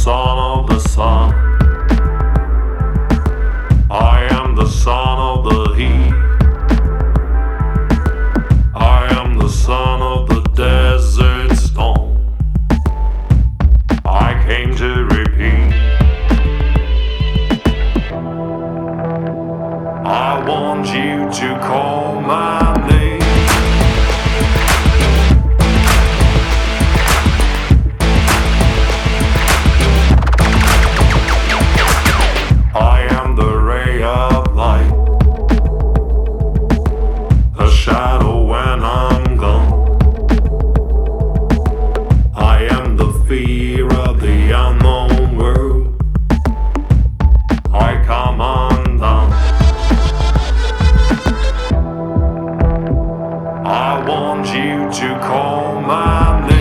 son of the sun. I am the son of the heat. I am the son of the desert storm. I came to repeat. I want you to call my name. I am the ray of light, a shadow when I'm gone. I am the fear of the unknown world. I come undone. I want you to call my name.